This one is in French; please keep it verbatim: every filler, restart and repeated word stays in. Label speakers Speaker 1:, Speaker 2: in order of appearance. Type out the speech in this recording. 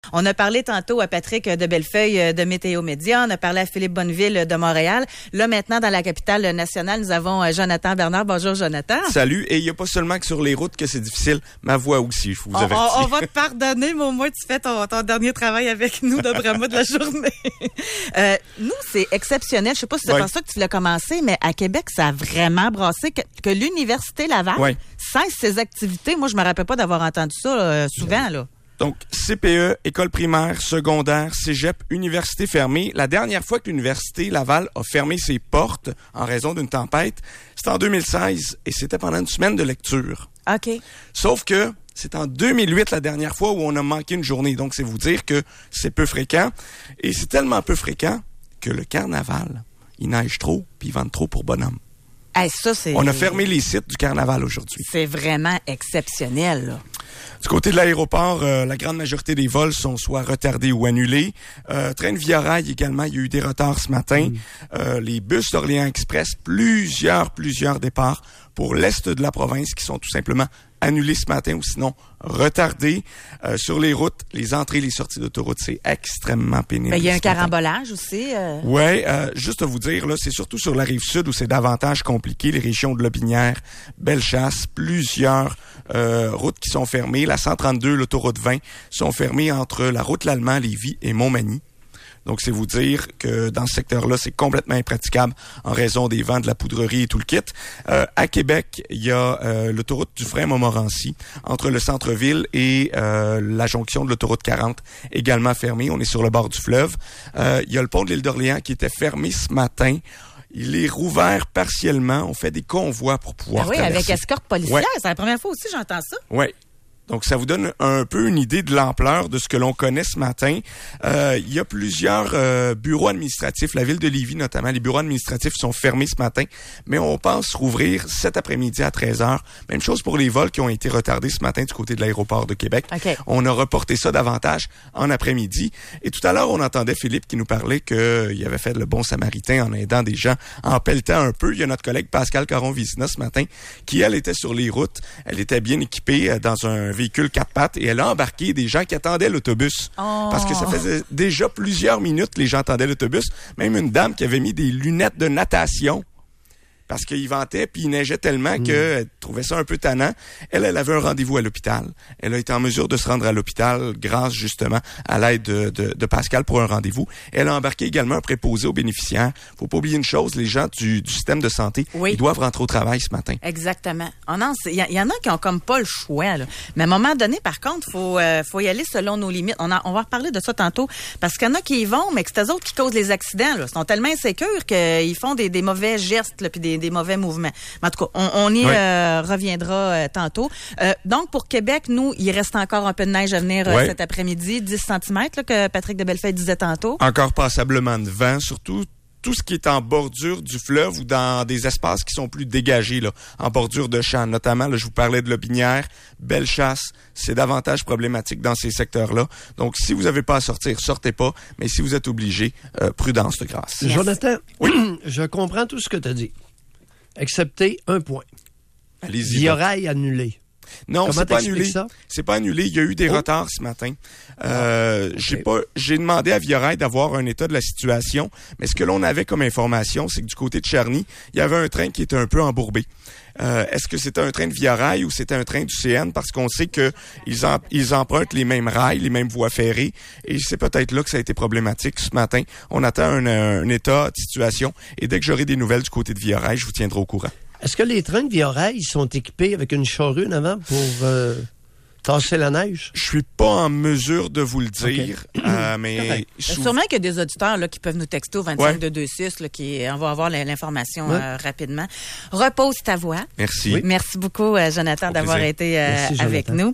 Speaker 1: On a parlé tantôt à Patrick de Bellefeuille de Météo Média, on a parlé à Philippe Bonneville de Montréal. Là, maintenant, dans la capitale nationale, nous avons Jonathan Bernard. Bonjour, Jonathan.
Speaker 2: Salut. Et il n'y a pas seulement que sur les routes que c'est difficile. Ma voix aussi, je vous
Speaker 1: on,
Speaker 2: avertis.
Speaker 1: On, on va te pardonner, mais au moins, tu fais ton, ton dernier travail avec nous, d'après moi, de la journée. euh, nous, c'est exceptionnel. Je sais pas si c'est
Speaker 2: ouais.
Speaker 1: pour ça que tu l'as commencé, mais à Québec, ça a vraiment brassé que, que l'Université Laval
Speaker 2: ouais.
Speaker 1: cesse ses activités. Moi, je me rappelle pas d'avoir entendu ça euh, souvent, là.
Speaker 2: Donc, C P E, école primaire, secondaire, cégep, université fermée. La dernière fois que l'Université Laval a fermé ses portes en raison d'une tempête, c'était en deux mille seize et c'était pendant une semaine de lecture.
Speaker 1: OK.
Speaker 2: Sauf que c'est en deux mille huit la dernière fois où on a manqué une journée. Donc, c'est vous dire que c'est peu fréquent. Et c'est tellement peu fréquent que le carnaval, il neige trop puis il vente trop pour bonhomme.
Speaker 1: Hey, ça, c'est...
Speaker 2: On a fermé les sites du carnaval aujourd'hui.
Speaker 1: C'est vraiment exceptionnel, là.
Speaker 2: Du côté de l'aéroport, euh, la grande majorité des vols sont soit retardés ou annulés. Euh, train de Via Rail également, il y a eu des retards ce matin. Mm. Euh, les bus d'Orléans Express, plusieurs, plusieurs départs pour l'est de la province qui sont tout simplement annulés ce matin ou sinon retardés. Euh, sur les routes, les entrées et les sorties d'autoroute, c'est extrêmement pénible.
Speaker 1: Il y a un carambolage aussi. Euh...
Speaker 2: Oui, euh, juste à vous dire, là, c'est surtout sur la rive sud où c'est davantage compliqué. Les régions de Lotbinière, Bellechasse, plusieurs euh, routes qui sont fermées. La cent trente-deux, l'autoroute vingt sont fermées entre la route L'Allemand, Lévis et Montmagny. Donc, c'est vous dire que dans ce secteur-là, c'est complètement impraticable en raison des vents, de la poudrerie et tout le kit. Euh, à Québec, il y a euh, l'autoroute Dufresne-Montmorency entre le centre-ville et euh, la jonction de l'autoroute quarante, également fermée. On est sur le bord du fleuve. Euh, il y a le pont de l'île d'Orléans qui était fermé ce matin. Il est rouvert partiellement. On fait des convois pour pouvoir
Speaker 1: ah oui,
Speaker 2: traverser.
Speaker 1: Avec escorte policière.
Speaker 2: Ouais.
Speaker 1: C'est la première fois aussi que j'entends ça.
Speaker 2: Oui. Donc, ça vous donne un peu une idée de l'ampleur de ce que l'on connaît ce matin. Euh, il y a plusieurs euh, bureaux administratifs. La ville de Lévis, notamment, les bureaux administratifs sont fermés ce matin, mais on pense rouvrir cet après-midi à treize heures. Même chose pour les vols qui ont été retardés ce matin du côté de l'aéroport de Québec.
Speaker 1: Okay.
Speaker 2: On a reporté ça davantage en après-midi. Et tout à l'heure, on entendait Philippe qui nous parlait qu'il avait fait le bon samaritain en aidant des gens, en pelletant un peu. Il y a notre collègue Pascal Caron-Vizina ce matin qui, elle, était sur les routes. Elle était bien équipée dans un véhicule quatre pattes et elle a embarqué des gens qui attendaient l'autobus.
Speaker 1: Oh.
Speaker 2: Parce que ça faisait déjà plusieurs minutes que les gens attendaient l'autobus. Même une dame qui avait mis des lunettes de natation parce qu'il ventait puis il neigeait tellement mmh. qu'elle trouvait ça un peu tannant. Elle, elle avait un rendez-vous à l'hôpital. Elle a été en mesure de se rendre à l'hôpital grâce justement à l'aide de, de, de Pascal pour un rendez-vous. Elle a embarqué également un préposé aux bénéficiaires. Faut pas oublier une chose, les gens du, du système de santé,
Speaker 1: oui.
Speaker 2: ils doivent rentrer au travail ce matin.
Speaker 1: Exactement. Oh non, il y, y en a qui ont comme pas le choix, là. Mais à un moment donné, par contre, faut euh, faut y aller selon nos limites. On, a, on va reparler de ça tantôt parce qu'il y en a qui y vont, mais que c'est eux autres qui causent les accidents. Là. Ils sont tellement insécures qu'ils font des, des mauvais gestes, là, puis des des mauvais mouvements. Mais en tout cas, on, on y oui. euh, reviendra euh, tantôt. Euh, donc, pour Québec, nous, il reste encore un peu de neige à venir euh, oui. cet après-midi, dix centimètres, là, que Patrick de Bellefeuille disait tantôt.
Speaker 2: Encore passablement de vent, surtout tout ce qui est en bordure du fleuve ou dans des espaces qui sont plus dégagés, là, en bordure de champs. Notamment, là, je vous parlais de Lotbinière, Bellechasse, c'est davantage problématique dans ces secteurs-là. Donc, si vous n'avez pas à sortir, sortez pas. Mais si vous êtes obligé, euh, prudence de grâce.
Speaker 3: Yes. Jonathan, oui. Je comprends tout ce que tu as dit. Excepté un point.
Speaker 2: Allez-y.
Speaker 3: Via Rail annulé.
Speaker 2: Non,
Speaker 3: Comment
Speaker 2: c'est pas annulé.
Speaker 3: Ça?
Speaker 2: C'est pas annulé. Il y a eu des oh. retards ce matin. Euh, okay. J'ai pas, j'ai demandé à Via Rail d'avoir un état de la situation, mais ce que l'on avait comme information, c'est que du côté de Charny, il y avait un train qui était un peu embourbé. Euh, est-ce que c'était un train de Via Rail ou c'était un train du C N? Parce qu'on sait que ils, en, ils empruntent les mêmes rails, les mêmes voies ferrées, et c'est peut-être là que ça a été problématique ce matin. On attend un, un état de situation, et dès que j'aurai des nouvelles du côté de Via Rail, je vous tiendrai au courant.
Speaker 3: Est-ce que les trains de Via Rail sont équipés avec une charrue en avant pour euh, tasser la neige?
Speaker 2: Je suis pas en mesure de vous le dire, okay. euh, mais...
Speaker 1: Je... Sûrement qu'il y a des auditeurs là, qui peuvent nous texter au vingt-cinq deux deux six, là, qui on va avoir l'information ouais. euh, rapidement. Repose ta voix.
Speaker 2: Merci.
Speaker 1: Oui. Merci beaucoup, euh, Jonathan, au d'avoir plaisir. été euh, Merci, avec nous.